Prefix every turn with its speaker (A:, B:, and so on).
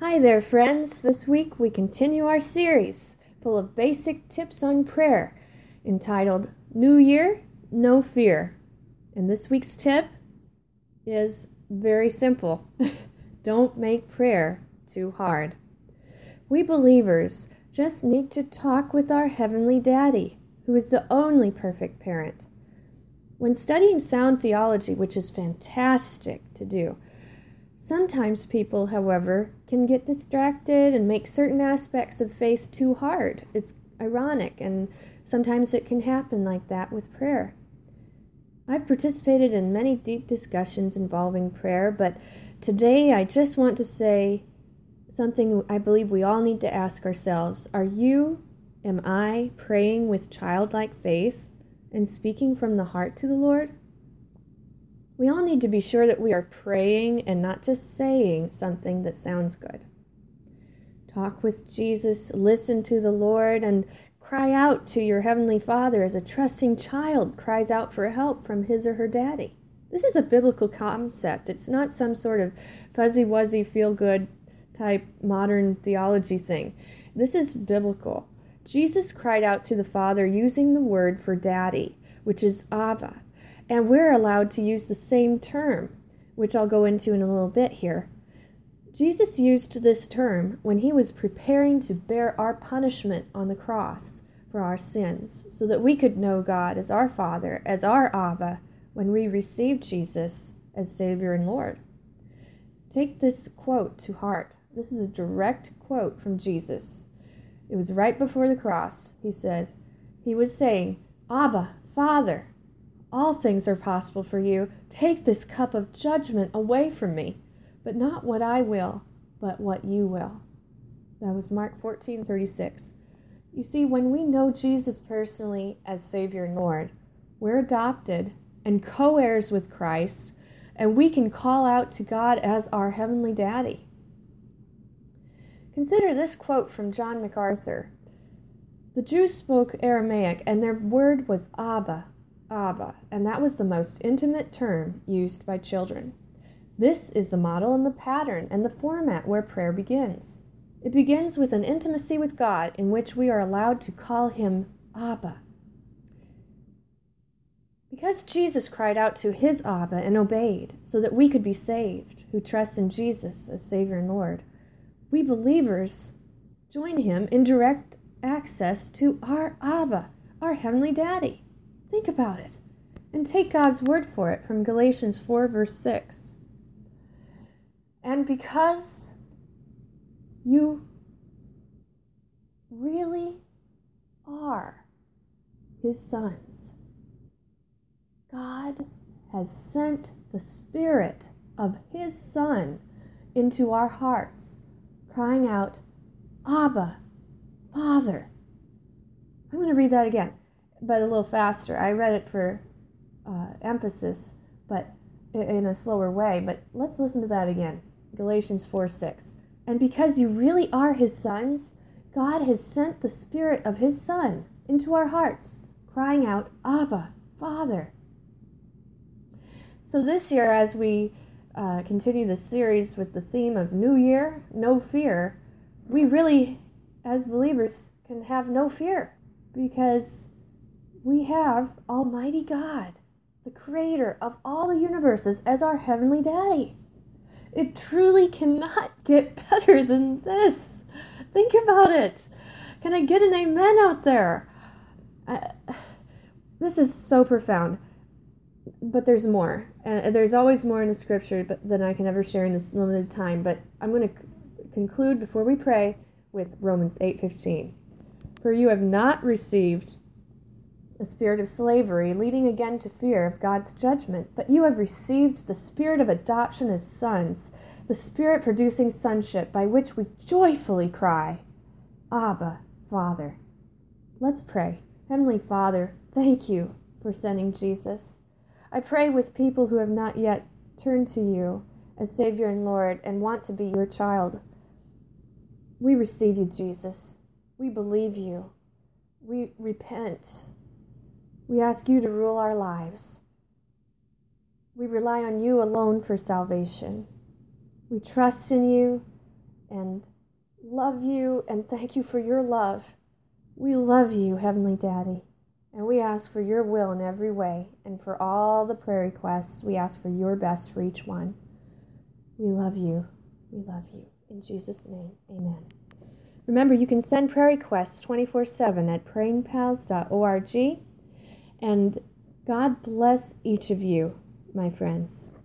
A: Hi there, friends. This week we continue our series full of basic tips on prayer entitled New Year, No Fear. And this week's tip is very simple. Don't make prayer too hard. We believers just need to talk with our Heavenly Daddy, who is the only perfect parent. When studying sound theology, which is fantastic to do, sometimes people, however, can get distracted and make certain aspects of faith too hard. It's ironic, and sometimes it can happen like that with prayer. I've participated in many deep discussions involving prayer, but today I just want to say something I believe we all need to ask ourselves. Am I praying with childlike faith and speaking from the heart to the Lord? We all need to be sure that we are praying and not just saying something that sounds good. Talk with Jesus, listen to the Lord, and cry out to your Heavenly Father as a trusting child cries out for help from his or her daddy. This is a biblical concept. It's not some sort of fuzzy-wuzzy, feel-good type modern theology thing. This is biblical. Jesus cried out to the Father using the word for daddy, which is Abba. And we're allowed to use the same term, which I'll go into in a little bit here. Jesus used this term when he was preparing to bear our punishment on the cross for our sins, so that we could know God as our Father, as our Abba, when we received Jesus as Savior and Lord. Take this quote to heart. This is a direct quote from Jesus. It was right before the cross. He was saying, Abba, Father, all things are possible for you. Take this cup of judgment away from me, but not what I will, but what you will. That was Mark 14:36. You see, when we know Jesus personally as Savior and Lord, we're adopted and co-heirs with Christ, and we can call out to God as our Heavenly Daddy. Consider this quote from John MacArthur. The Jews spoke Aramaic, and their word was Abba, and that was the most intimate term used by children. This is the model and the pattern and the format where prayer begins. It begins with an intimacy with God in which we are allowed to call him Abba. Because Jesus cried out to his Abba and obeyed so that we could be saved, who trust in Jesus as Savior and Lord, we believers join him in direct access to our Abba, our Heavenly Daddy. Think about it, and take God's word for it from Galatians 4, verse 6. And because you really are his sons, God has sent the Spirit of his Son into our hearts, crying out, Abba, Father. I'm going to read that again, but a little faster. I read it for emphasis, but in a slower way. But let's listen to that again. Galatians 4:6. And because you really are his sons, God has sent the Spirit of his Son into our hearts, crying out, Abba, Father. So this year, as we continue the series with the theme of New Year, No Fear, we really, as believers, can have no fear, because we have Almighty God, the creator of all the universes, as our Heavenly Daddy. It truly cannot get better than this. Think about it. Can I get an amen out there? This is so profound. But there's more. There's always more in the scripture than I can ever share in this limited time. But I'm going to conclude before we pray with Romans 8:15. For you have not received a spirit of slavery, leading again to fear of God's judgment, but you have received the spirit of adoption as sons, the Spirit producing sonship, by which we joyfully cry, Abba, Father. Let's pray. Heavenly Father, thank you for sending Jesus. I pray with people who have not yet turned to you as Savior and Lord and want to be your child. We receive you, Jesus. We believe you. We repent. We ask you to rule our lives. We rely on you alone for salvation. We trust in you and love you and thank you for your love. We love you, Heavenly Daddy, and we ask for your will in every way, and for all the prayer requests, we ask for your best for each one. We love you. We love you. In Jesus' name, amen. Remember, you can send prayer requests 24/7 at prayingpals.org, and God bless each of you, my friends.